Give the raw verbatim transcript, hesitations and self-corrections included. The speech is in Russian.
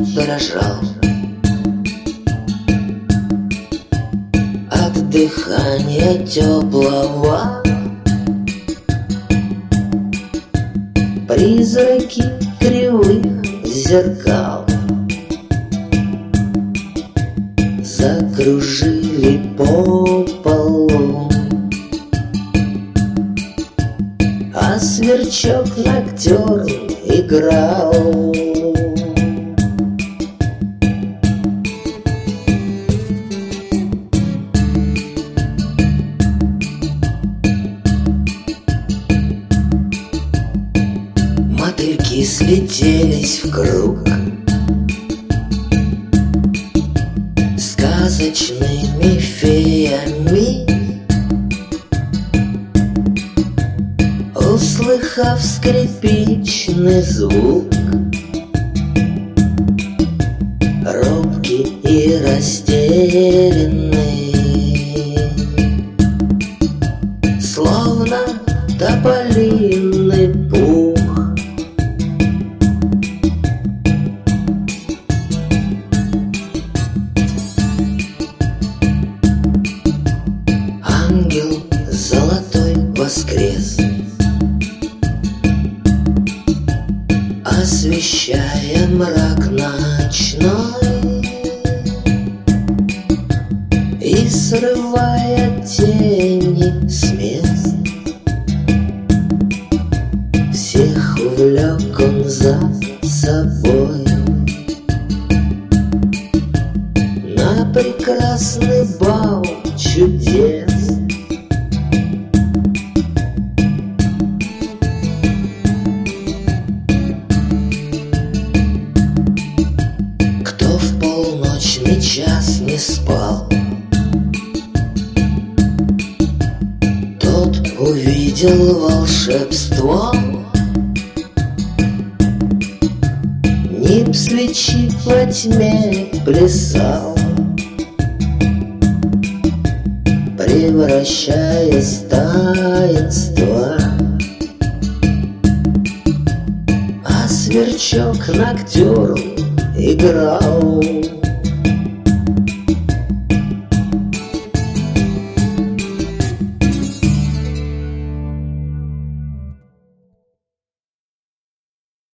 дрожал от дыхания теплого. Призраки кривых зеркал закружили по полу, а сверчок ноктерн играл. Мотыльки слетелись в круг сказочными феями, услыхав скрипичный звук, робкий и растерянный, словно тополиный пух. Ангел золотой воскрес, освещая мрак ночной и срывая тени с мест. Всех увлек он за собой на прекрасный бал чудес. Кто в полночный час не спал, тот увидел волшебство. Нип свечи во тьме плясал, превращаясь в таинство, а сверчок ноктерн играл.